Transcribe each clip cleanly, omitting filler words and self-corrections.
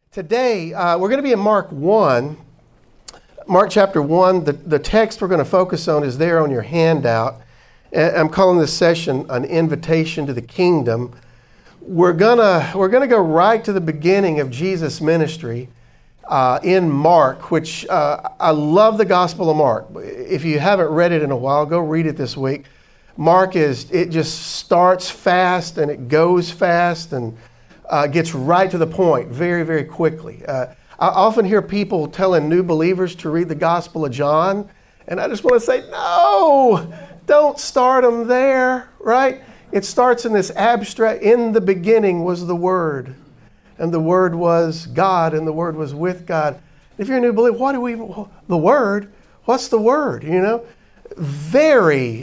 Today, we're going to be in Mark 1. Mark chapter 1. The text we're going to focus on is there on your handout. I'm calling this session an invitation to the kingdom. We're gonna go right to the beginning of Jesus' ministry in Mark, which I love the Gospel of Mark. If you haven't read it in a while, go read it this week. Mark it just starts fast and it goes fast and gets right to the point very, very quickly. I often hear people telling new believers to read the Gospel of John, and I just want to say, no, don't start them there, right? It starts in this abstract, in the beginning was the Word, and the Word was God, and the Word was with God. If you're a new believer, the Word? What's the Word, you know? Very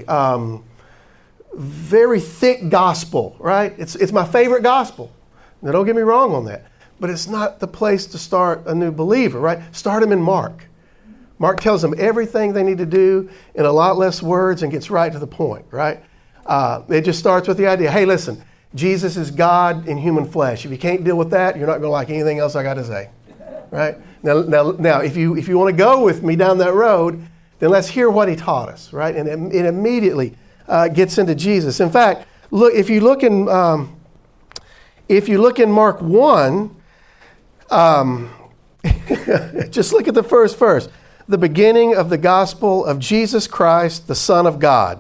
thick gospel, right? It's my favorite gospel. Now, don't get me wrong on that, but it's not the place to start a new believer, right? Start them in Mark. Mark tells them everything they need to do in a lot less words and gets right to the point, right? It just starts with the idea, hey, listen, Jesus is God in human flesh. If you can't deal with that, you're not going to like anything else I got to say, right? Now, if you want to go with me down that road, then let's hear what he taught us, right? And it immediately gets into Jesus. In fact, look, if you look in Mark 1, just look at the first verse. The beginning of the gospel of Jesus Christ, the Son of God.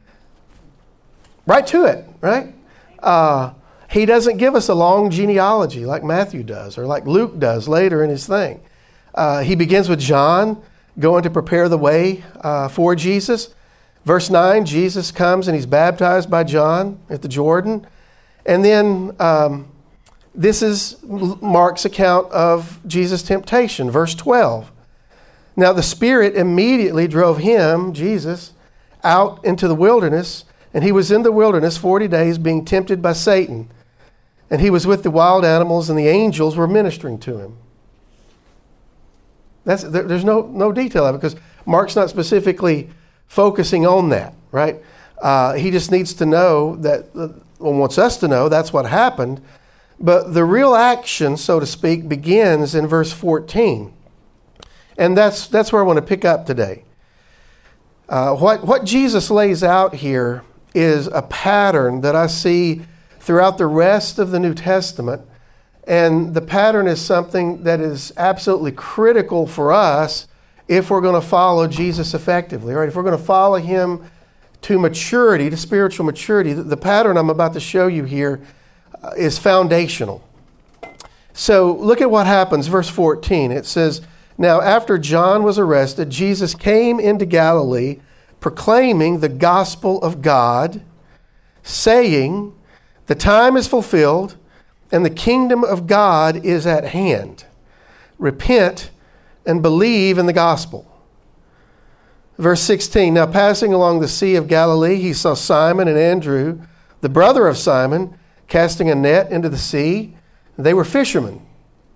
Right to it, right? He doesn't give us a long genealogy like Matthew does or like Luke does later in his thing. He begins with John going to prepare the way for Jesus. Verse 9, Jesus comes and he's baptized by John at the Jordan. And then this is Mark's account of Jesus' temptation, verse 12. Now the Spirit immediately drove him, Jesus, out into the wilderness, and he was in the wilderness 40 days being tempted by Satan. And he was with the wild animals, and the angels were ministering to him. There's no detail of it because Mark's not specifically focusing on that, right? He just needs to know that, wants us to know that's what happened. But the real action, so to speak, begins in verse 14. And that's where I want to pick up today. What Jesus lays out here is a pattern that I see throughout the rest of the New Testament. And the pattern is something that is absolutely critical for us if we're going to follow Jesus effectively, right? If we're going to follow him to maturity, to spiritual maturity, the pattern I'm about to show you here is foundational. So look at what happens, verse 14. It says, now after John was arrested, Jesus came into Galilee proclaiming the gospel of God, saying, the time is fulfilled and the kingdom of God is at hand. Repent and believe in the gospel. Verse 16, now passing along the Sea of Galilee, he saw Simon and Andrew, the brother of Simon, casting a net into the sea. They were fishermen.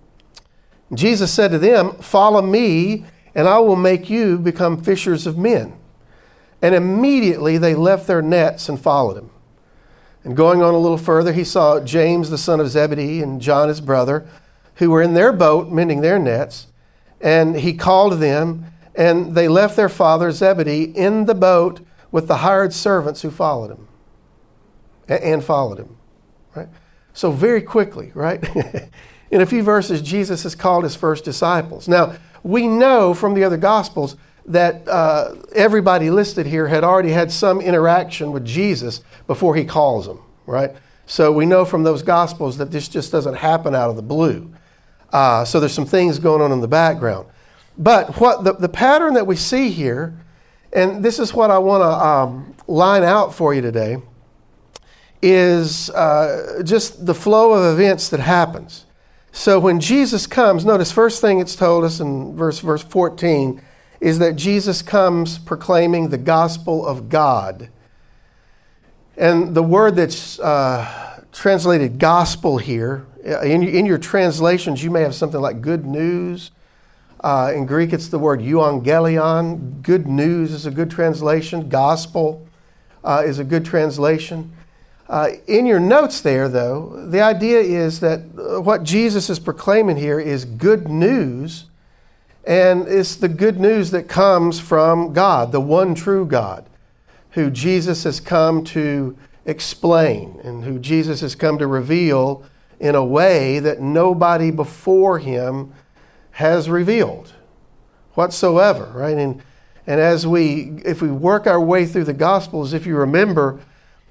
Jesus said to them, follow me, and I will make you become fishers of men. And immediately they left their nets and followed him. And going on a little further, he saw James, the son of Zebedee, and John, his brother, who were in their boat mending their nets. And he called them, and they left their father Zebedee in the boat with the hired servants who followed him. And followed him. Right? So very quickly, right? In a few verses, Jesus has called his first disciples. Now, we know from the other Gospels that everybody listed here had already had some interaction with Jesus before he calls them, right? So we know from those Gospels that this just doesn't happen out of the blue. So there's some things going on in the background. But what the pattern that we see here, and this is what I want to line out for you today, is just the flow of events that happens. So when Jesus comes, notice first thing it's told us in verse 14 is that Jesus comes proclaiming the gospel of God. And the word that's translated gospel here, in your translations you may have something like good news. In Greek it's the word euangelion. Good news is a good translation. Gospel is a good translation. In your notes there, though, the idea is that what Jesus is proclaiming here is good news, and it's the good news that comes from God, the one true God, who Jesus has come to explain and who Jesus has come to reveal in a way that nobody before him has revealed whatsoever, right? And if we work our way through the Gospels, if you remember,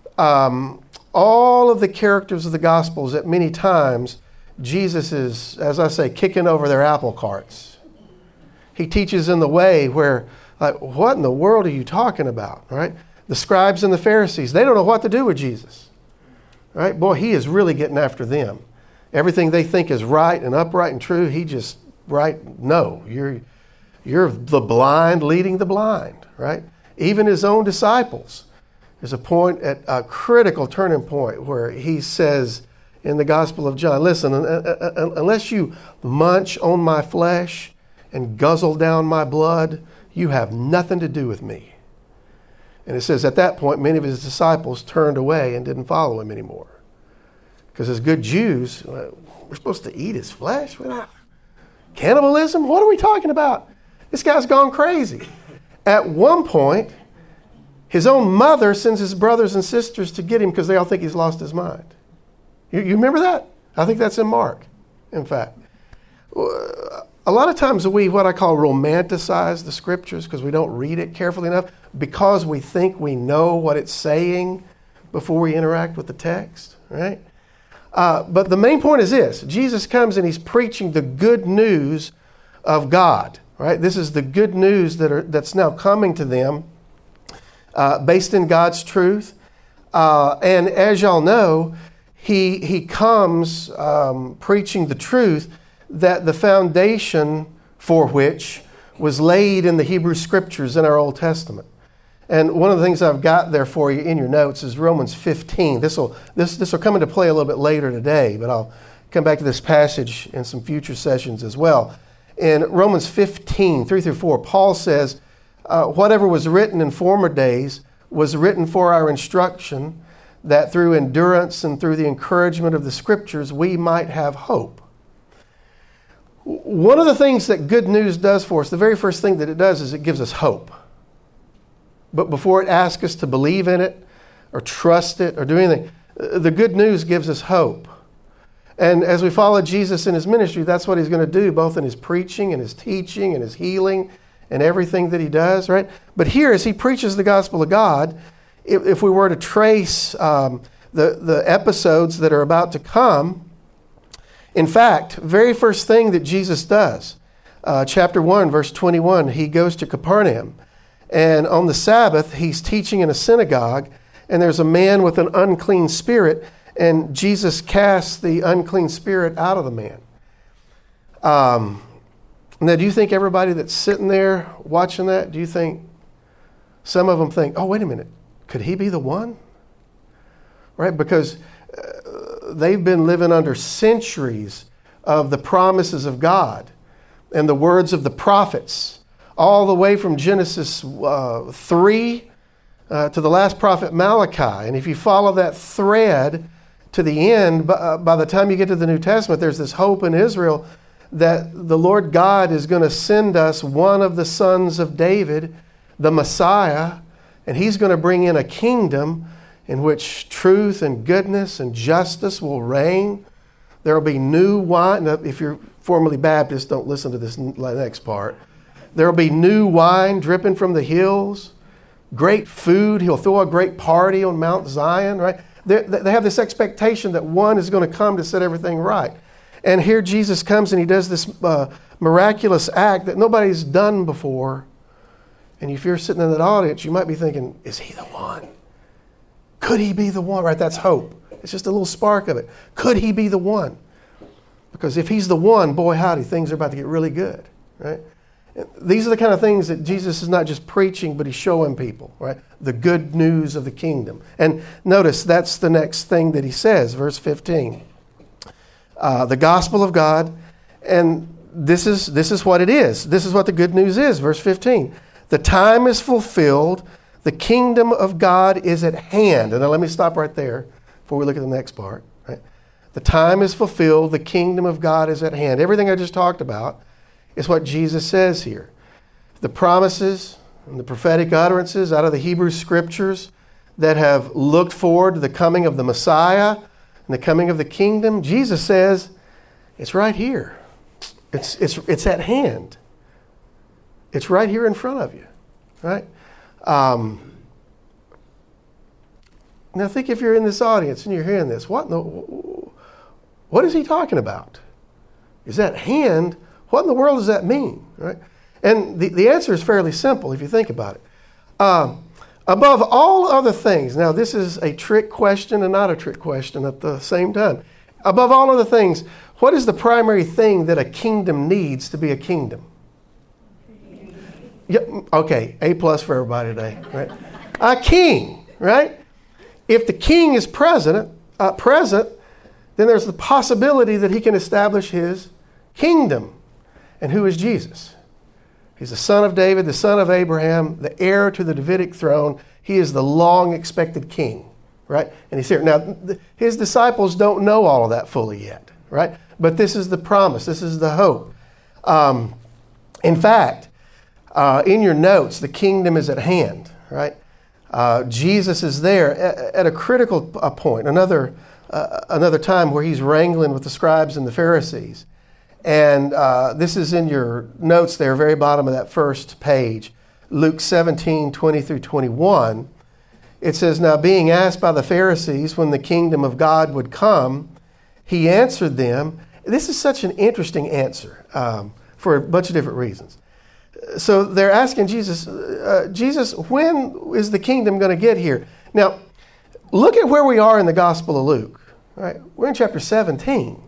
all of the characters of the Gospels, at many times, Jesus is, as I say, kicking over their apple carts. He teaches in the way where, like, what in the world are you talking about, right? The scribes and the Pharisees, they don't know what to do with Jesus, right? Boy, he is really getting after them. Everything they think is right and upright and true, he just, right, no, you're the blind leading the blind, right? Even his own disciples. There's a point at a critical turning point where he says in the Gospel of John, listen, unless you munch on my flesh and guzzle down my blood, you have nothing to do with me. And it says at that point, many of his disciples turned away and didn't follow him anymore. Because as good Jews, we're supposed to eat his flesh? Cannibalism? What are we talking about? This guy's gone crazy. At one point, his own mother sends his brothers and sisters to get him because they all think he's lost his mind. You remember that? I think that's in Mark, in fact. A lot of times we, what I call, romanticize the scriptures because we don't read it carefully enough because we think we know what it's saying before we interact with the text, right? But the main point is this. Jesus comes and he's preaching the good news of God, right? This is the good news that's now coming to them based in God's truth. And as y'all know, he comes preaching the truth that the foundation for which was laid in the Hebrew Scriptures in our Old Testament. And one of the things I've got there for you in your notes is Romans 15. This will come into play a little bit later today, but I'll come back to this passage in some future sessions as well. In Romans 15, 3 through 4, Paul says, whatever was written in former days was written for our instruction, that through endurance and through the encouragement of the Scriptures we might have hope. One of the things that good news does for us, the very first thing that it does is it gives us hope. But before it asks us to believe in it or trust it or do anything, the good news gives us hope. And as we follow Jesus in his ministry, that's what he's going to do, both in his preaching and his teaching and his healing and everything that he does, right? But here, as he preaches the gospel of God, if we were to trace the episodes that are about to come, in fact, very first thing that Jesus does, chapter 1, verse 21, he goes to Capernaum. And on the Sabbath, he's teaching in a synagogue, and there's a man with an unclean spirit, and Jesus casts the unclean spirit out of the man. Now, do you think everybody that's sitting there watching that, do you think some of them think, oh, wait a minute, could he be the one? Right? Because they've been living under centuries of the promises of God and the words of the prophets, all the way from Genesis 3 to the last prophet Malachi. And if you follow that thread to the end, by the time you get to the New Testament, there's this hope in Israel that the Lord God is going to send us one of the sons of David, the Messiah, and he's going to bring in a kingdom in which truth and goodness and justice will reign. There will be new wine. Now, if you're formerly Baptist, don't listen to this next part. There will be new wine dripping from the hills, great food. He'll throw a great party on Mount Zion, right? They have this expectation that one is going to come to set everything right. And here Jesus comes and he does this miraculous act that nobody's done before. And if you're sitting in that audience, you might be thinking, is he the one? Could he be the one? Right, that's hope. It's just a little spark of it. Could he be the one? Because if he's the one, boy howdy, things are about to get really good, right? These are the kind of things that Jesus is not just preaching, but he's showing people, right? The good news of the kingdom. And notice that's the next thing that he says, verse 15. The gospel of God, and this is what it is. This is what the good news is, verse 15. The time is fulfilled. The kingdom of God is at hand. And now let me stop right there before we look at the next part. Right? The time is fulfilled. The kingdom of God is at hand. Everything I just talked about is what Jesus says here. The promises and the prophetic utterances out of the Hebrew Scriptures that have looked forward to the coming of the Messiah and the coming of the kingdom, Jesus says, it's right here. It's at hand. It's right here in front of you. Right? Now think if you're in this audience and you're hearing this, what is he talking about? Is that hand? What in the world does that mean? Right? And the answer is fairly simple if you think about it. Above all other things, now this is a trick question and not a trick question at the same time. Above all other things, what is the primary thing that a kingdom needs to be a kingdom? Yep, okay, A+ for everybody today, right? A king, right? If the king is present, then there's the possibility that he can establish his kingdom. And who is Jesus? He's the son of David, the son of Abraham, the heir to the Davidic throne. He is the long-expected king, right? And he's here. Now, his disciples don't know all of that fully yet, right? But this is the promise. This is the hope. In fact, in your notes, the kingdom is at hand, right? Jesus is there at a critical point, another time where he's wrangling with the scribes and the Pharisees. And this is in your notes there, very bottom of that first page, Luke 17, 20 through 21. It says, now being asked by the Pharisees when the kingdom of God would come, he answered them. This is such an interesting answer for a bunch of different reasons. So they're asking Jesus, Jesus, when is the kingdom going to get here? Now, look at where we are in the Gospel of Luke. Right? We're in chapter 17.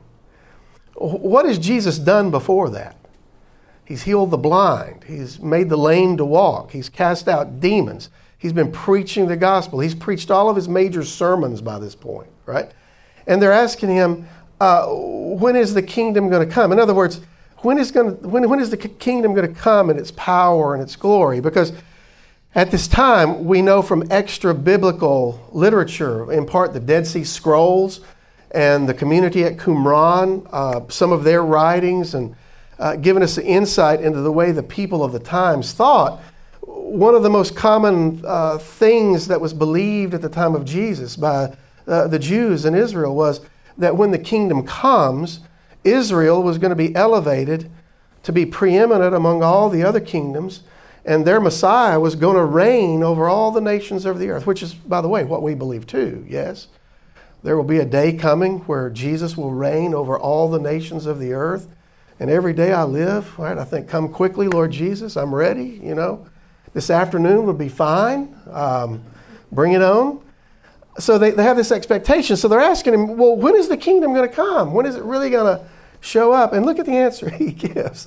What has Jesus done before that? He's healed the blind. He's made the lame to walk. He's cast out demons. He's been preaching the gospel. He's preached all of his major sermons by this point, right? And they're asking him, when is the kingdom going to come? In other words, when is the kingdom going to come in its power and its glory? Because at this time, we know from extra biblical literature, in part the Dead Sea Scrolls and the community at Qumran, some of their writings, and given us an insight into the way the people of the times thought. One of the most common things that was believed at the time of Jesus by the Jews in Israel was that when the kingdom comes, Israel was going to be elevated to be preeminent among all the other kingdoms, and their Messiah was going to reign over all the nations of the earth, which is, by the way, what we believe too, yes? There will be a day coming where Jesus will reign over all the nations of the earth, and every day I live, right, I think, come quickly, Lord Jesus, I'm ready, This afternoon will be fine. Bring it on. So they have this expectation. So they're asking him, well, when is the kingdom going to come? When is it really going to show up? And look at the answer he gives.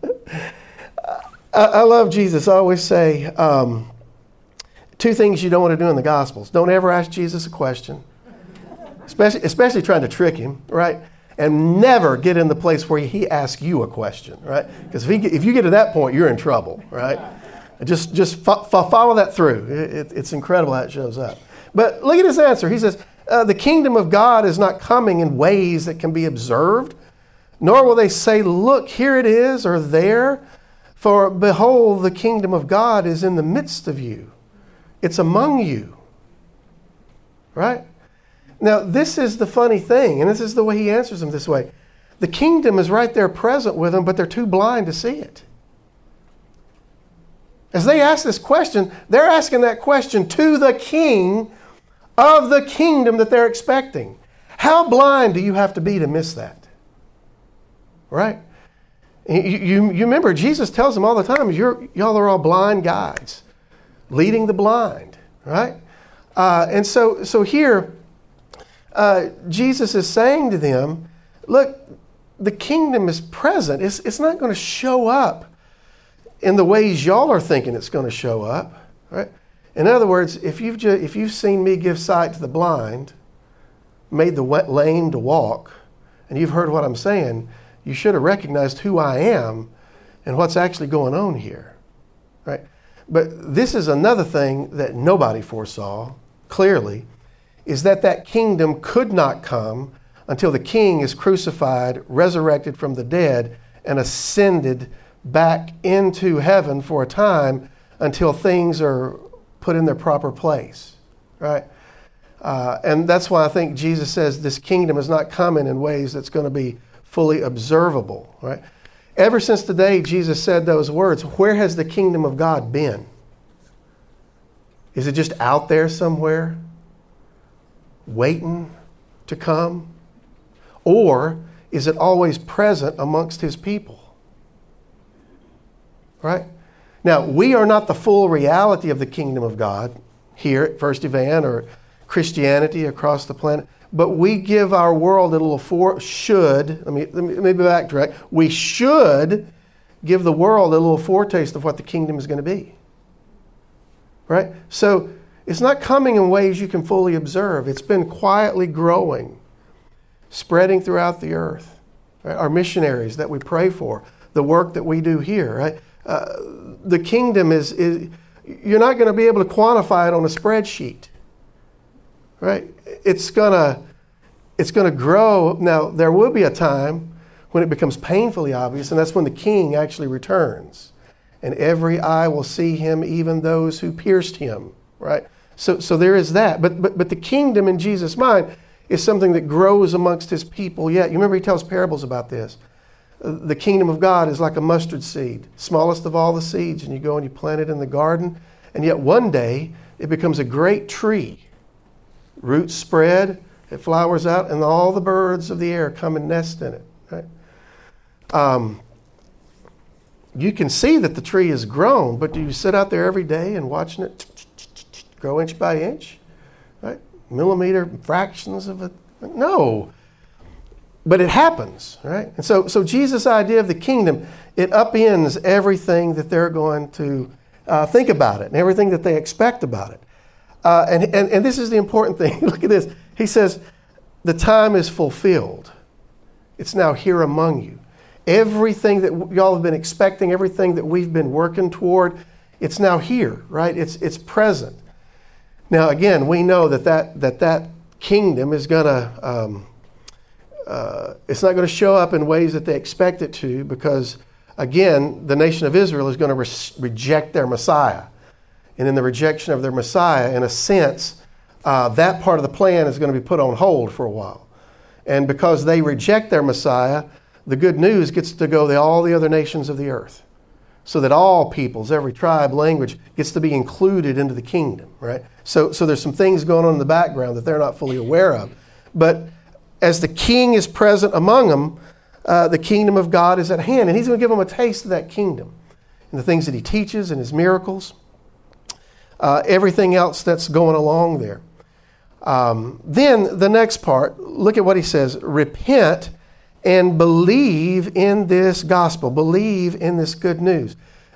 I love Jesus. I always say two things you don't want to do in the Gospels. Don't ever ask Jesus a question, especially trying to trick him, right? And never get in the place where he asks you a question, right? Because if you get to that point, you're in trouble, right? Just follow that through. It's incredible how it shows up. But look at his answer. He says, the kingdom of God is not coming in ways that can be observed, nor will they say, look, here it is, or there. For behold, the kingdom of God is in the midst of you. It's among you. Right? Now, this is the funny thing, and this is the way he answers them this way. The kingdom is right there present with them, but they're too blind to see it. As they ask this question, they're asking that question to the king of the kingdom that they're expecting. How blind do you have to be to miss that? Right? You remember, Jesus tells them all the time, y'all are all blind guides, leading the blind, right? And so here, Jesus is saying to them, look, the kingdom is present. It's not going to show up in the ways y'all are thinking it's going to show up, right? In other words, if you've seen me give sight to the blind, made the lame to walk, and you've heard what I'm saying, you should have recognized who I am and what's actually going on here, right? But this is another thing that nobody foresaw, clearly, is that that kingdom could not come until the king is crucified, resurrected from the dead, and ascended back into heaven for a time until things are put in their proper place, right? And that's why I think Jesus says this kingdom is not coming in ways that's going to be fully observable, right? Ever since the day Jesus said those words, where has the kingdom of God been? Is it just out there somewhere, waiting to come? Or is it always present amongst his people? Right? Now, we are not the full reality of the kingdom of God here at First Evan or Christianity across the planet, but we give our world a little let me be backtrack. We should give the world a little foretaste of what the kingdom is going to be. Right? So it's not coming in ways you can fully observe. It's been quietly growing, spreading throughout the earth. Right? Our missionaries that we pray for, the work that we do here, right? The kingdom is you're not going to be able to quantify it on a spreadsheet. Right? It's gonna grow. Now, there will be a time when it becomes painfully obvious, and that's when the king actually returns. And every eye will see him, even those who pierced him. Right? So there is that. But the kingdom in Jesus' mind is something that grows amongst his people yet. You remember he tells parables about this. The kingdom of God is like a mustard seed, smallest of all the seeds, and you go and you plant it in the garden, and yet one day it becomes a great tree. Roots spread, it flowers out, and all the birds of the air come and nest in it. Right? You can see that the tree has grown, but do you sit out there every day and watching it grow inch by inch? Right? Millimeter fractions of it? No. But it happens, right? And so Jesus' idea of the kingdom, it upends everything that they're going to think about it and everything that they expect about it. And this is the important thing. Look at this. He says, the time is fulfilled. It's now here among you. Everything that y'all have been expecting, everything that we've been working toward, it's now here, right? It's present. Now, again, we know that kingdom is going to... it's not going to show up in ways that they expect it to because, again, the nation of Israel is going to reject their Messiah. And in the rejection of their Messiah, in a sense, that part of the plan is going to be put on hold for a while. And because they reject their Messiah, the good news gets to go to all the other nations of the earth. So that all peoples, every tribe, language, gets to be included into the kingdom, right? So there's some things going on in the background that they're not fully aware of. But as the king is present among them, the kingdom of God is at hand. And he's going to give them a taste of that kingdom. And the things that he teaches and his miracles. Everything else that's going along there. Then the next part, look at what he says. Repent and believe in this gospel. Believe in this good news.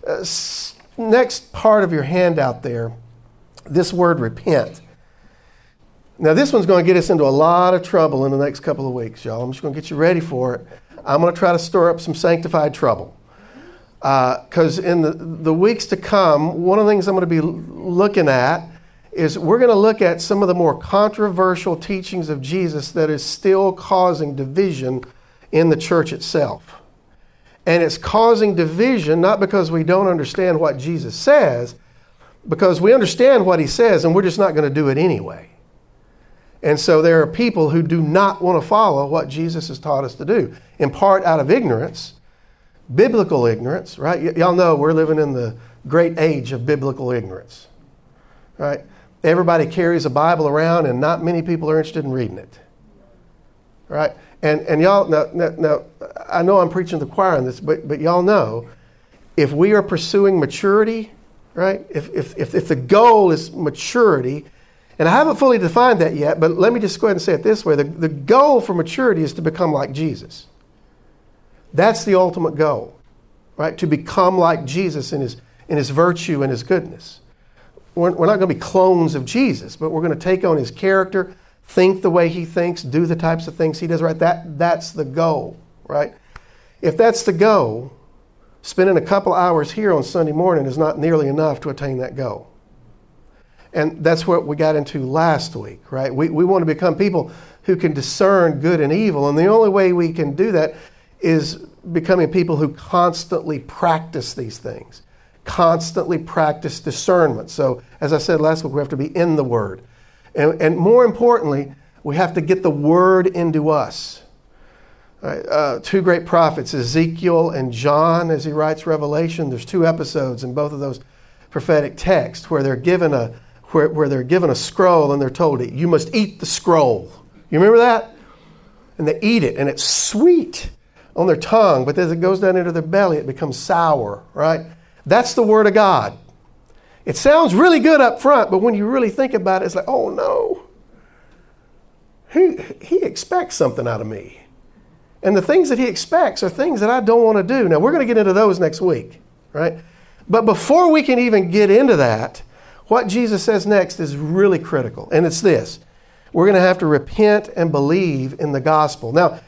Next part of your handout there, this word repent. Now, this one's going to get us into a lot of trouble in the next couple of weeks, y'all. I'm just going to get you ready for it. I'm going to try to stir up some sanctified trouble. Because in the weeks to come, one of the things I'm going to be looking at is we're going to look at some of the more controversial teachings of Jesus that is still causing division in the church itself. And it's causing division not because we don't understand what Jesus says, because we understand what he says and we're just not going to do it anyway. And so there are people who do not want to follow what Jesus has taught us to do, in part out of ignorance, biblical ignorance, right? Y'all know we're living in the great age of biblical ignorance, right? Everybody carries a Bible around and not many people are interested in reading it, right? And y'all, now, I know I'm preaching to the choir on this, but y'all know, if we are pursuing maturity, right? If the goal is maturity, and I haven't fully defined that yet, but let me just go ahead and say it this way. The goal for maturity is to become like Jesus. That's the ultimate goal, right? To become like Jesus in his virtue and his goodness. We're not going to be clones of Jesus, but we're going to take on his character, think the way he thinks, do the types of things he does, right? That's the goal, right? If that's the goal, spending a couple hours here on Sunday morning is not nearly enough to attain that goal. And that's what we got into last week, right? We want to become people who can discern good and evil. And the only way we can do that is becoming people who constantly practice these things, constantly practice discernment. So, as I said last week, we have to be in the Word. And more importantly, we have to get the Word into us. Right? Two great prophets, Ezekiel and John, as he writes Revelation. There's 2 episodes in both of those prophetic texts where they're given a scroll and they're told, you must eat the scroll. You remember that? And they eat it, and it's sweet on their tongue, but as it goes down into their belly, it becomes sour, right? That's the Word of God. It sounds really good up front, but when you really think about it, it's like, oh no. He expects something out of me. And the things that he expects are things that I don't want to do. Now, we're going to get into those next week, right? But before we can even get into that, what Jesus says next is really critical, and it's this. We're going to have to repent and believe in the gospel. Now,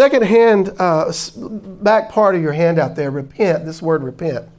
back part of your handout there, repent, this word repent.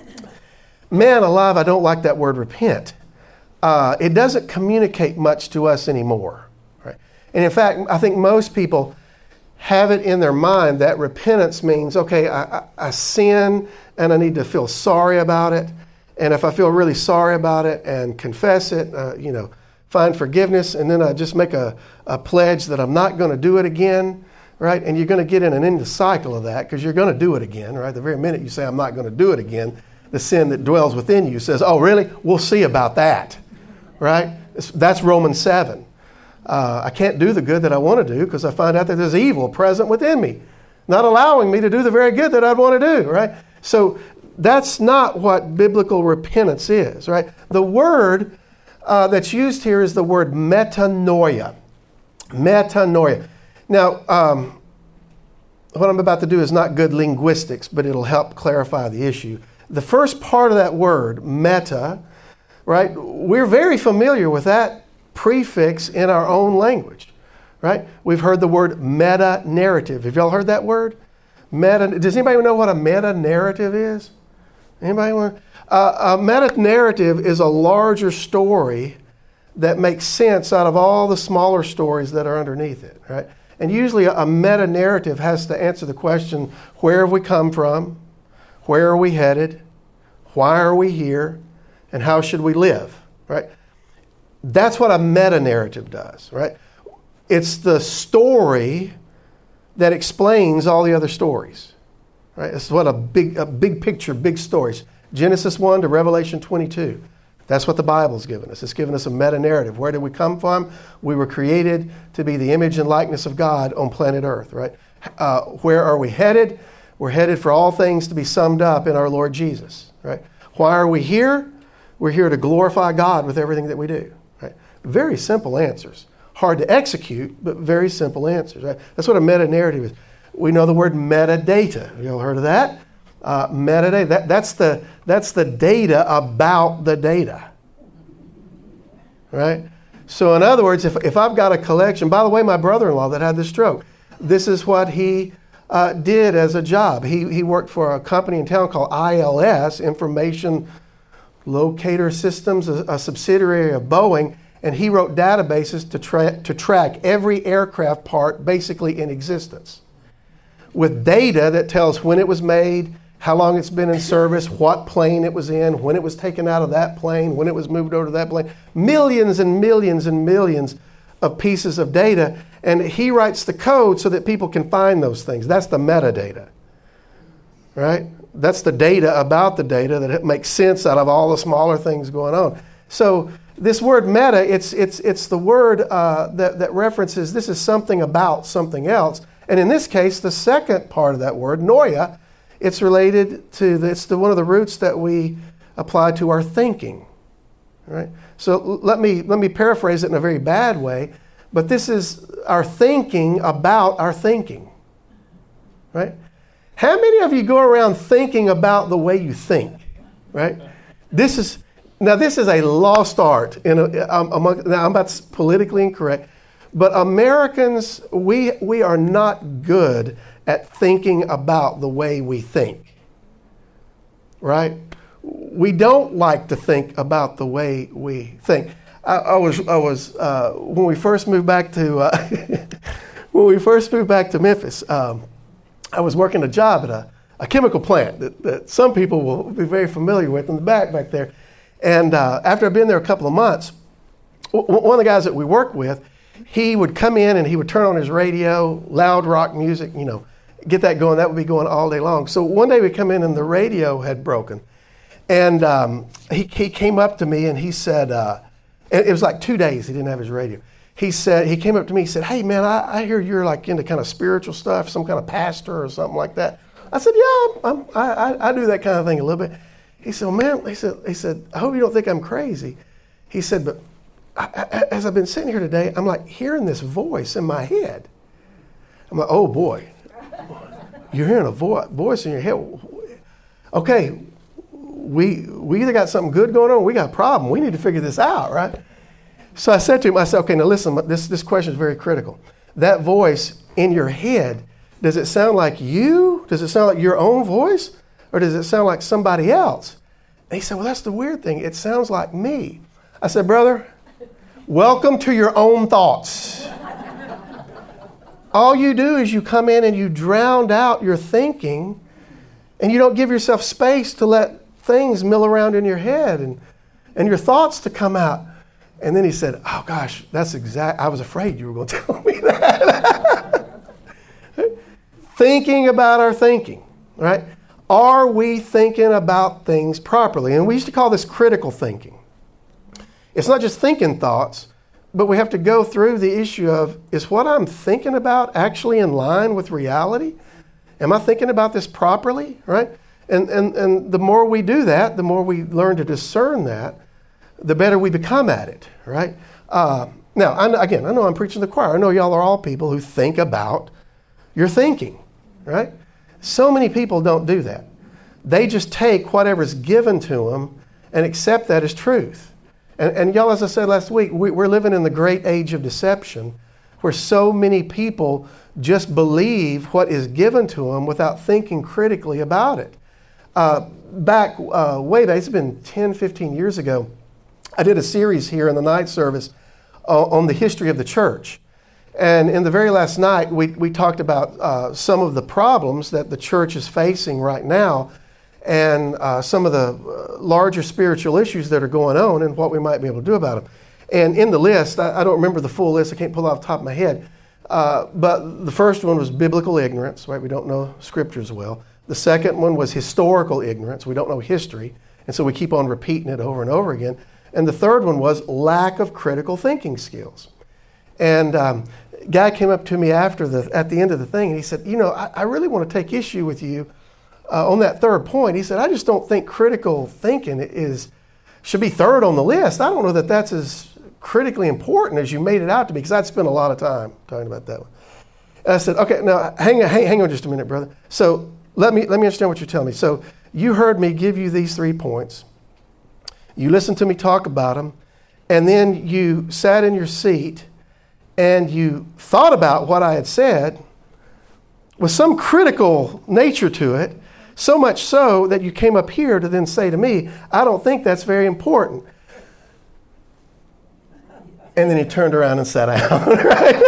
Man alive, I don't like that word repent. It doesn't communicate much to us anymore. Right? And in fact, I think most people have it in their mind that repentance means, okay, I sin and I need to feel sorry about it. And if I feel really sorry about it and confess it, find forgiveness, and then I just make a pledge that I'm not going to do it again, right? And you're going to get in an endless cycle of that because you're going to do it again, right? The very minute you say, I'm not going to do it again, the sin that dwells within you says, oh, really? We'll see about that, right? That's Romans 7. I can't do the good that I want to do because I find out that there's evil present within me, not allowing me to do the very good that I'd want to do, right? So that's not what biblical repentance is, right? The word that's used here is the word metanoia. Metanoia. Now, what I'm about to do is not good linguistics, but it'll help clarify the issue. The first part of that word, meta, right? We're very familiar with that prefix in our own language, right? We've heard the word meta-narrative. Have y'all heard that word? Does anybody know what a meta-narrative is? Anybody want? A meta-narrative is a larger story that makes sense out of all the smaller stories that are underneath it, right? And usually a meta-narrative has to answer the question, where have we come from? Where are we headed? Why are we here? And how should we live, right? That's what a meta-narrative does, right? It's the story that explains all the other stories, right? It's what a big picture, big stories. Genesis 1 to Revelation 22. That's what the Bible's given us. It's given us a meta-narrative. Where did we come from? We were created to be the image and likeness of God on planet Earth, right? Where are we headed? We're headed for all things to be summed up in our Lord Jesus, right? Why are we here? We're here to glorify God with everything that we do, right? Very simple answers. Hard to execute, but very simple answers, right? That's what a meta-narrative is. We know the word metadata. You all heard of that? Metadata. That's the data about the data, right? So in other words, if I've got a collection, by the way, my brother-in-law that had the stroke, this is what he did as a job. He worked for a company in town called ILS, Information Locator Systems, a subsidiary of Boeing, and he wrote databases to track every aircraft part basically in existence, with data that tells when it was made, how long it's been in service, what plane it was in, when it was taken out of that plane, when it was moved over to that plane. Millions and millions and millions of pieces of data. And he writes the code so that people can find those things. That's the metadata, right? That's the data about the data that it makes sense out of all the smaller things going on. So this word meta, it's the word that references this is something about something else. And in this case, the second part of that word, noia, it's related to one of the roots that we apply to our thinking, right? So let me paraphrase it in a very bad way, but this is our thinking about our thinking, right? How many of you go around thinking about the way you think, right? This is a lost art. Now I'm about politically incorrect, but Americans, we are not good at thinking about the way we think, right? we don't like to think about the way we think. I was when we first moved back to Memphis. I was working a job at a chemical plant that some people will be very familiar with in the back there. And after I'd been there a couple of months, one of the guys that we worked with, he would come in and he would turn on his radio, loud rock music, get that going. That would be going all day long. So one day we come in and the radio had broken. And he came up to me and he said, it was like 2 days he didn't have his radio. He came up to me, he said, "Hey man, I hear you're like into kind of spiritual stuff, some kind of pastor or something like that." I said, "Yeah, I do that kind of thing a little bit." He said, "Well, man," he said, "I hope you don't think I'm crazy." He said, "But as I've been sitting here today, I'm like hearing this voice in my head." I'm like, "Oh boy, you're hearing a voice in your head. Okay, we either got something good going on or we got a problem. We need to figure this out, right?" So I said to him, "Okay, now listen, this question is very critical. That voice in your head, does it sound like you? Does it sound like your own voice? Or does it sound like somebody else?" And he said, "Well, that's the weird thing. It sounds like me." I said, "Brother, welcome to your own thoughts. All you do is you come in and you drown out your thinking and you don't give yourself space to let things mill around in your head and your thoughts to come out." And then he said, "Oh gosh, I was afraid you were going to tell me that." Thinking about our thinking, right? Are we thinking about things properly? And we used to call this critical thinking. It's not just thinking thoughts, but we have to go through the issue of, is what I'm thinking about actually in line with reality? Am I thinking about this properly, right? And the more we do that, the more we learn to discern that, the better we become at it, right? Now, I know I'm preaching to the choir. I know y'all are all people who think about your thinking, right? So many people don't do that. They just take whatever's given to them and accept that as truth. And y'all, as I said last week, we're living in the great age of deception where so many people just believe what is given to them without thinking critically about it. Way back, it's been 10, 15 years ago, I did a series here in the night service on the history of the church. And in the very last night, we talked about some of the problems that the church is facing right now and some of the larger spiritual issues that are going on and what we might be able to do about them. And in the list, I don't remember the full list, I can't pull it off the top of my head, but the first one was biblical ignorance, right? We don't know scriptures well. The second one was historical ignorance. We don't know history, and so we keep on repeating it over and over again. And the third one was lack of critical thinking skills. And guy came up to me at the end of the thing, and he said, I really want to take issue with you on that third point. He said, I just don't think critical thinking should be third on the list. I don't know that that's as critically important as you made it out to be, because I'd spent a lot of time talking about that one. And I said, okay, now hang on just a minute, brother. So let me understand what you're telling me. So you heard me give you these 3 points. You listened to me talk about them, and then you sat in your seat and you thought about what I had said with some critical nature to it, so much so that you came up here to then say to me, I don't think that's very important. And then he turned around and sat down, right?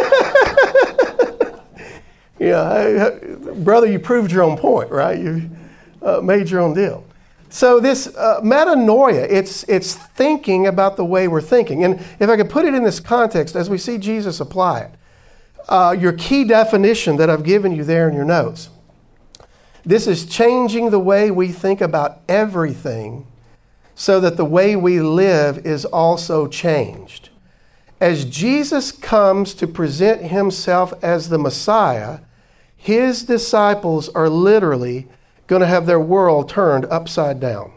Brother, you proved your own point, right? You made your own deal. So this metanoia, it's thinking about the way we're thinking. And if I could put it in this context, as we see Jesus apply it, your key definition that I've given you there in your notes, this is changing the way we think about everything so that the way we live is also changed. As Jesus comes to present himself as the Messiah, his disciples are literally going to have their world turned upside down.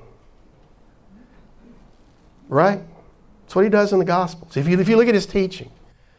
Right? That's what he does in the Gospels. If you look at his teaching,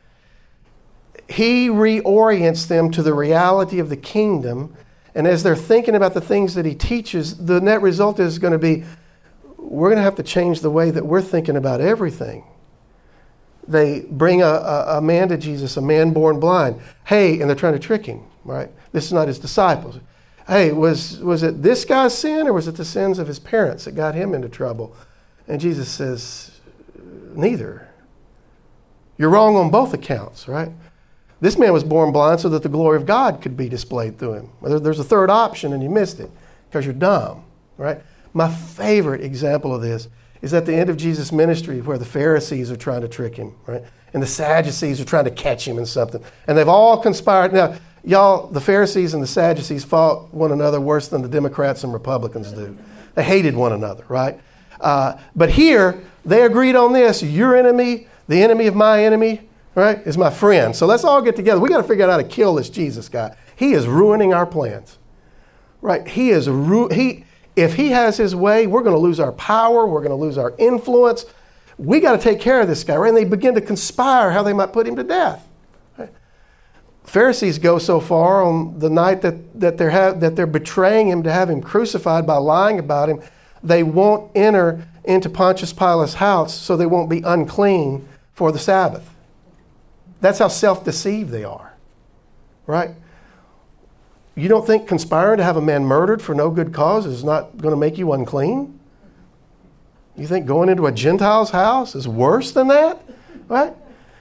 he reorients them to the reality of the kingdom, and as they're thinking about the things that he teaches, the net result is going to be, we're going to have to change the way that we're thinking about everything. They bring a man to Jesus, a man born blind. Hey, and they're trying to trick him, right? This is not his disciples. hey, was it this guy's sin or was it the sins of his parents that got him into trouble? And Jesus says, neither. You're wrong on both accounts, right? This man was born blind so that the glory of God could be displayed through him. There's a third option and you missed it because you're dumb, right? My favorite example of this is at the end of Jesus' ministry where the Pharisees are trying to trick him, right? And the Sadducees are trying to catch him in something. And they've all conspired. Now, y'all, the Pharisees and the Sadducees fought one another worse than the Democrats and Republicans do. They hated one another, right? But here, they agreed on this. Your enemy, the enemy of my enemy, right, is my friend. So let's all get together. We got to figure out how to kill this Jesus guy. He is ruining our plans, right? If he has his way, we're going to lose our power. We're going to lose our influence. We got to take care of this guy, right? And they begin to conspire how they might put him to death. Right? Pharisees go so far on the night that they're betraying him to have him crucified by lying about him. They won't enter into Pontius Pilate's house so they won't be unclean for the Sabbath. That's how self-deceived they are, right? You don't think conspiring to have a man murdered for no good cause is not going to make you unclean? You think going into a Gentile's house is worse than that, right?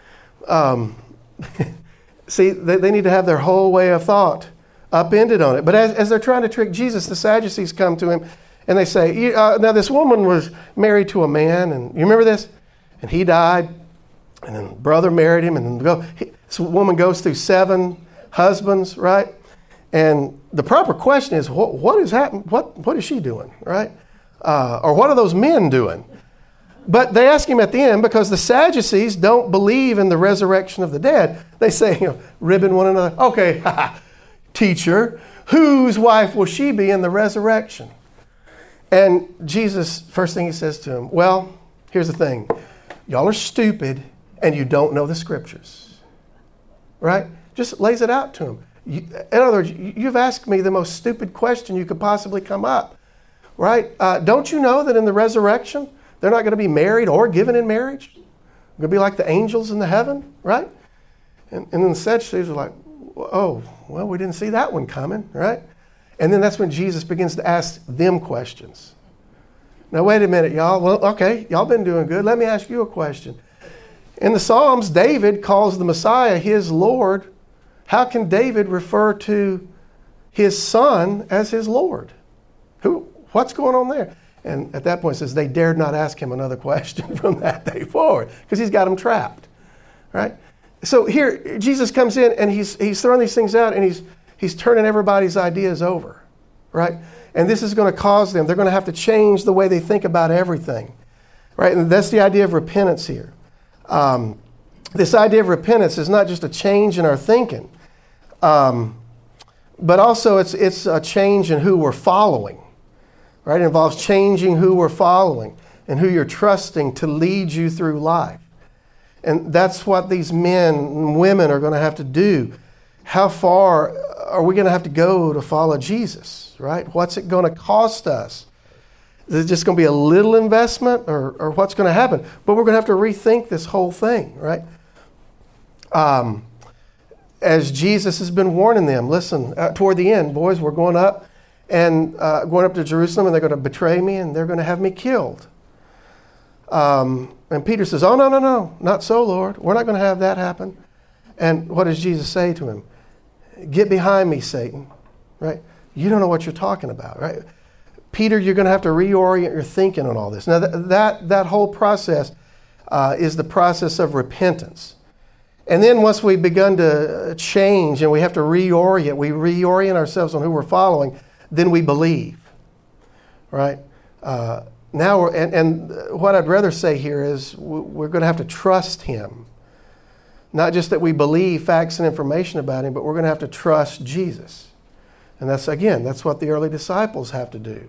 See, they need to have their whole way of thought upended on it. But as they're trying to trick Jesus, the Sadducees come to him and they say, now this woman was married to a man, and you remember this? And he died, and then brother married him, and then this woman goes through 7 husbands, right? And the proper question is, what is happening? What is she doing, right? Or what are those men doing? But they ask him at the end because the Sadducees don't believe in the resurrection of the dead. They say, ribbing one another. Okay, teacher, whose wife will she be in the resurrection? And Jesus, first thing he says to him, well, here's the thing. Y'all are stupid and you don't know the scriptures, right? Just lays it out to him. In other words, you've asked me the most stupid question you could possibly come up, right? Don't you know that in the resurrection, they're not going to be married or given in marriage? They're going to be like the angels in the heaven, right? And then the Sadducees are like, oh, well, we didn't see that one coming, right? And then that's when Jesus begins to ask them questions. Now, wait a minute, y'all. Well, okay, y'all been doing good. Let me ask you a question. In the Psalms, David calls the Messiah his Lord. How can David refer to his son as his Lord? What's going on there? And at that point it says they dared not ask him another question from that day forward because he's got them trapped, right? So here Jesus comes in and he's throwing these things out and he's turning everybody's ideas over, right? And this is going to cause them. They're going to have to change the way they think about everything, right? And that's the idea of repentance here. This idea of repentance is not just a change in our thinking, but also it's a change in who we're following, right? It involves changing who we're following and who you're trusting to lead you through life. And that's what these men and women are going to have to do. How far are we going to have to go to follow Jesus, right? What's it going to cost us? Is it just going to be a little investment or what's going to happen? But we're going to have to rethink this whole thing, right? As Jesus has been warning them, listen, toward the end, boys, we're going up and going up to Jerusalem and they're going to betray me and they're going to have me killed. And Peter says, oh, no, not so, Lord. We're not going to have that happen. And what does Jesus say to him? Get behind me, Satan, right? You don't know what you're talking about, right? Peter, you're going to have to reorient your thinking on all this. Now, that whole process is the process of repentance. And then once we've begun to change and we have to reorient ourselves on who we're following, then we believe, right? Now, what I'd rather say here is we're going to have to trust him. Not just that we believe facts and information about him, but we're going to have to trust Jesus. And that's what the early disciples have to do.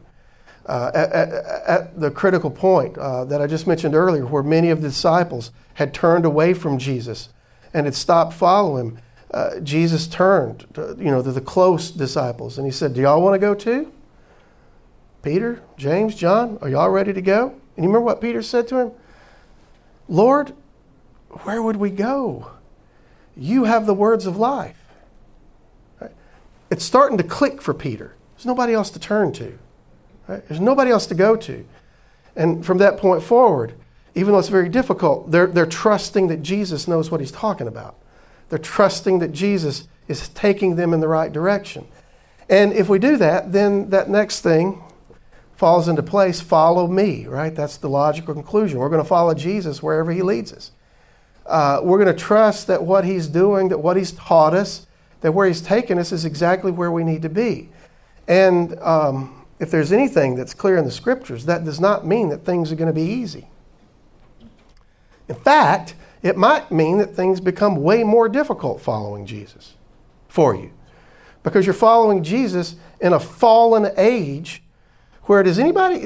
At the critical point that I just mentioned earlier, where many of the disciples had turned away from Jesus and had stopped following him, Jesus turned to the close disciples and he said, do y'all want to go too? Peter, James, John, are y'all ready to go? And you remember what Peter said to him? Lord, where would we go? You have the words of life. Right? It's starting to click for Peter. There's nobody else to turn to. Right? There's nobody else to go to. And from that point forward, even though it's very difficult, they're trusting that Jesus knows what he's talking about. They're trusting that Jesus is taking them in the right direction. And if we do that, then that next thing falls into place. Follow me, right? That's the logical conclusion. We're going to follow Jesus wherever he leads us. We're going to trust that what he's doing, that what he's taught us, that where he's taken us is exactly where we need to be. And if there's anything that's clear in the scriptures, that does not mean that things are going to be easy. In fact, it might mean that things become way more difficult following Jesus for you, because you're following Jesus in a fallen age where does anybody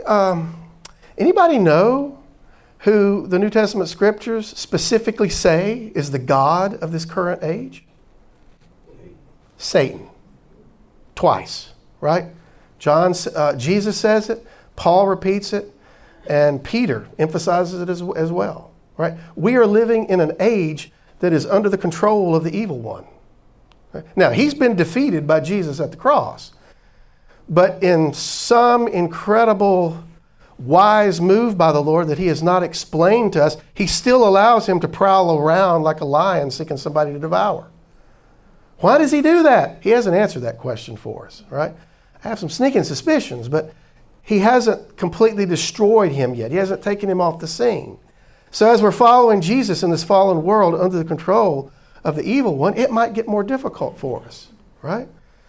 know who the New Testament scriptures specifically say is the God of this current age? Satan. Twice, right? Jesus says it, Paul repeats it, and Peter emphasizes it as well. Right? We are living in an age that is under the control of the evil one. Right? Now, he's been defeated by Jesus at the cross. But in some incredible, wise move by the Lord that he has not explained to us, he still allows him to prowl around like a lion seeking somebody to devour. Why does he do that? He hasn't answered that question for us. Right? I have some sneaking suspicions, but he hasn't completely destroyed him yet. He hasn't taken him off the scene. So as we're following Jesus in this fallen world under the control of the evil one, it might get more difficult for us, right?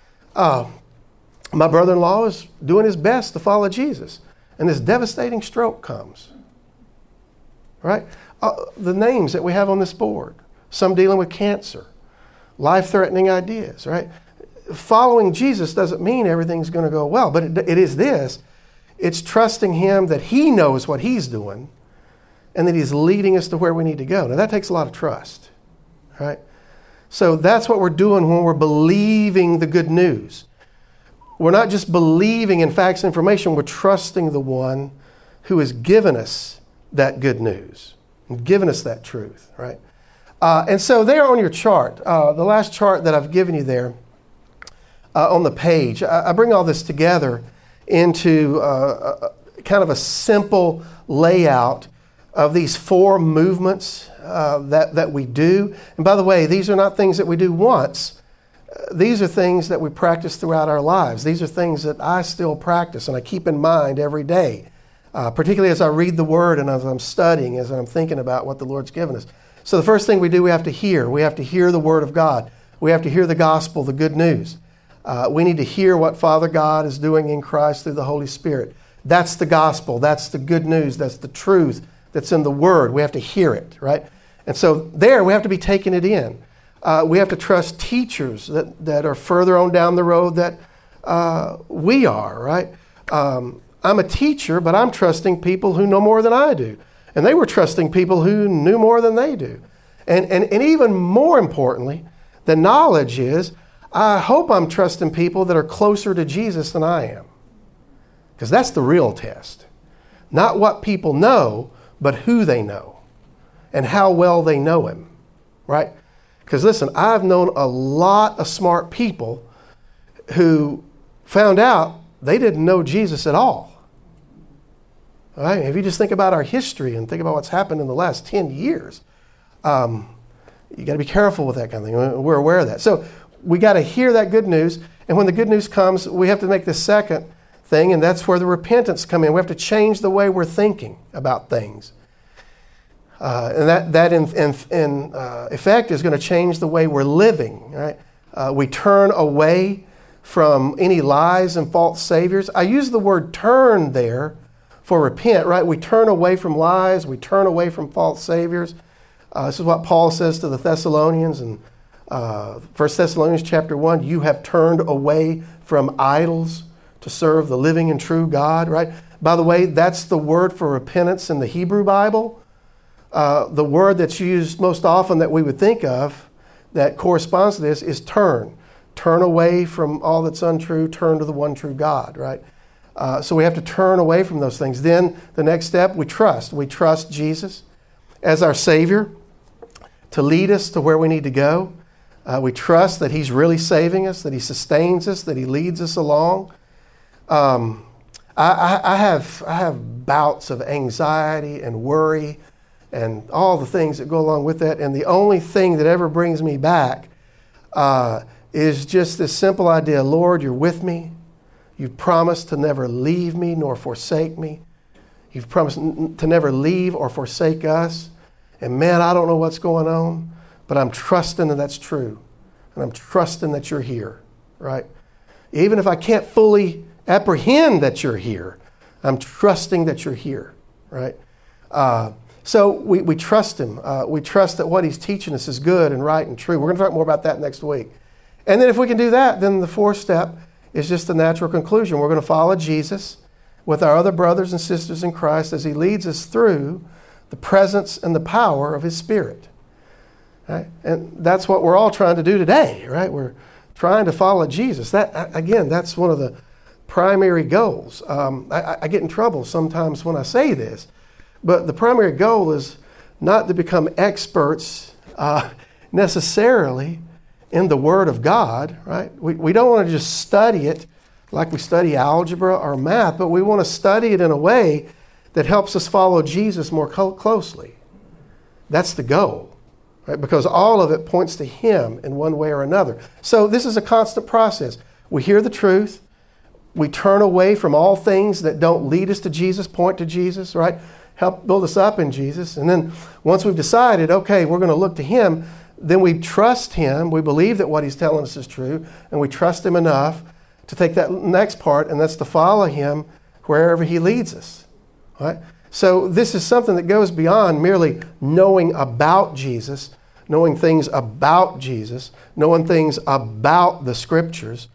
My brother-in-law is doing his best to follow Jesus, and this devastating stroke comes, right? The names that we have on this board, some dealing with cancer, life-threatening ideas, right? Following Jesus doesn't mean everything's going to go well, but it is this. It's trusting him that he knows what he's doing, and that he's leading us to where we need to go. Now, that takes a lot of trust, right? So that's what we're doing when we're believing the good news. We're not just believing in facts and information. We're trusting the one who has given us that good news and given us that truth, right? And so there on your chart, the last chart that I've given you there on the page, I bring all this together into kind of a simple layout of these four movements that we do. And by the way, these are not things that we do once. These are things that we practice throughout our lives. These are things that I still practice and I keep in mind every day, particularly as I read the Word and as I'm studying, as I'm thinking about what the Lord's given us. So the first thing we do, we have to hear. We have to hear the Word of God. We have to hear the gospel, the good news. We need to hear what Father God is doing in Christ through the Holy Spirit. That's the gospel. That's the good news. That's the truth that's in the Word. We have to hear it, right? And so there, we have to be taking it in. We have to trust teachers that are further on down the road that we are, right? I'm a teacher, but I'm trusting people who know more than I do. And they were trusting people who knew more than they do. And even more importantly, the knowledge is, I hope I'm trusting people that are closer to Jesus than I am. Because that's the real test. Not what people know, but who they know and how well they know him, right? Because listen, I've known a lot of smart people who found out they didn't know Jesus at all. All right? If you just think about our history and think about what's happened in the last 10 years, you got to be careful with that kind of thing. We're aware of that. So we got to hear that good news. And when the good news comes, we have to make the second thing, and that's where the repentance come in. We have to change the way we're thinking about things. And that in effect is going to change the way we're living. Right? We turn away from any lies and false saviors. I use the word turn there for repent, right? We turn away from lies. We turn away from false saviors. This is what Paul says to the Thessalonians in 1 Thessalonians chapter 1. You have turned away from idols to serve the living and true God, right? By the way, that's the word for repentance in the Hebrew Bible. The word that's used most often that we would think of that corresponds to this is turn. Turn away from all that's untrue, turn to the one true God, right? So we have to turn away from those things. Then the next step, we trust. We trust Jesus as our Savior to lead us to where we need to go. We trust that He's really saving us, that He sustains us, that He leads us along. I have bouts of anxiety and worry and all the things that go along with that. And the only thing that ever brings me back is just this simple idea: Lord, you're with me. You've promised to never leave me nor forsake me. You've promised to never leave or forsake us. And man, I don't know what's going on, but I'm trusting that that's true. And I'm trusting that you're here, right? Even if I can't fully apprehend that you're here, I'm trusting that you're here, right? So we trust Him. We trust that what He's teaching us is good and right and true. We're going to talk more about that next week. And then if we can do that, then the fourth step is just the natural conclusion. We're going to follow Jesus with our other brothers and sisters in Christ as He leads us through the presence and the power of His Spirit. Right? And that's what we're all trying to do today, right? We're trying to follow Jesus. That, again, that's one of the primary goals. I get in trouble sometimes when I say this, but the primary goal is not to become experts necessarily in the Word of God, right? We don't want to just study it like we study algebra or math, but we want to study it in a way that helps us follow Jesus more closely. That's the goal, right? Because all of it points to Him in one way or another. So this is a constant process. We hear the truth. We turn away from all things that don't lead us to Jesus, point to Jesus, right? Help build us up in Jesus. And then once we've decided, okay, we're going to look to Him, then we trust Him. We believe that what He's telling us is true, and we trust Him enough to take that next part, and that's to follow Him wherever He leads us. Right? So this is something that goes beyond merely knowing about Jesus, knowing things about Jesus, knowing things about the Scriptures.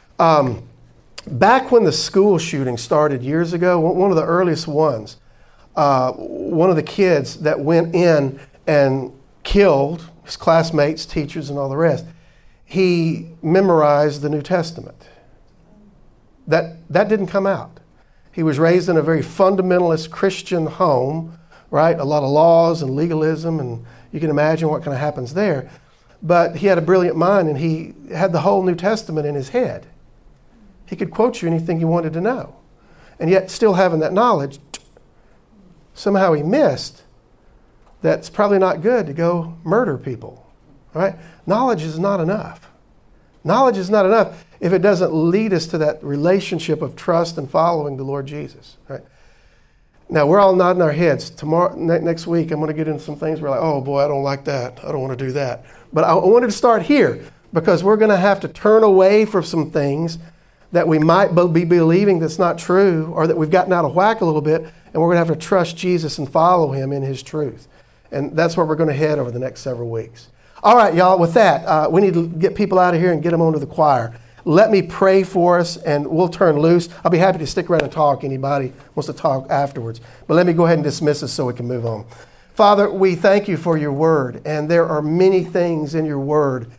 Back when the school shooting started years ago, one of the earliest ones, one of the kids that went in and killed his classmates, teachers, and all the rest, he memorized the New Testament. That didn't come out. He was raised in a very fundamentalist Christian home, right? A lot of laws and legalism, and you can imagine what kind of happens there. But he had a brilliant mind, and he had the whole New Testament in his head. He could quote you anything you wanted to know. And yet, still having that knowledge, somehow he missed that it's probably not good to go murder people, right? Knowledge is not enough. Knowledge is not enough if it doesn't lead us to that relationship of trust and following the Lord Jesus, right? Now, we're all nodding our heads. Next week, I'm going to get into some things where we're like, oh boy, I don't like that. I don't want to do that. But I wanted to start here because we're going to have to turn away from some things that we might be believing that's not true, or that we've gotten out of whack a little bit, and we're going to have to trust Jesus and follow Him in His truth. And that's where we're going to head over the next several weeks. All right, y'all, with that, we need to get people out of here and get them onto the choir. Let me pray for us, and we'll turn loose. I'll be happy to stick around and talk. Anybody wants to talk afterwards. But let me go ahead and dismiss us so we can move on. Father, we thank You for Your word, and there are many things in Your word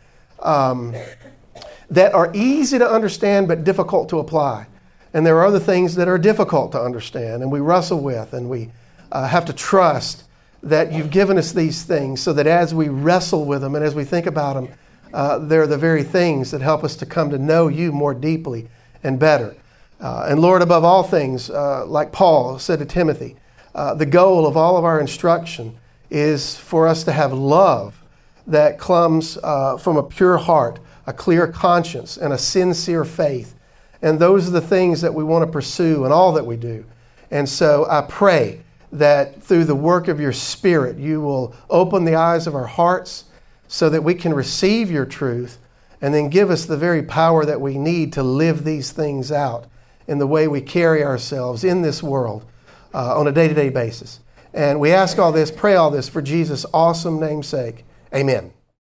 that are easy to understand but difficult to apply. And there are other things that are difficult to understand and we wrestle with, and we have to trust that You've given us these things so that as we wrestle with them and as we think about them, they're the very things that help us to come to know You more deeply and better. And Lord, above all things, like Paul said to Timothy, the goal of all of our instruction is for us to have love that comes from a pure heart, a clear conscience, and a sincere faith. And those are the things that we want to pursue in all that we do. And so I pray that through the work of Your Spirit, You will open the eyes of our hearts so that we can receive Your truth, and then give us the very power that we need to live these things out in the way we carry ourselves in this world on a day-to-day basis. And we ask all this, pray all this for Jesus' awesome name's sake. Amen.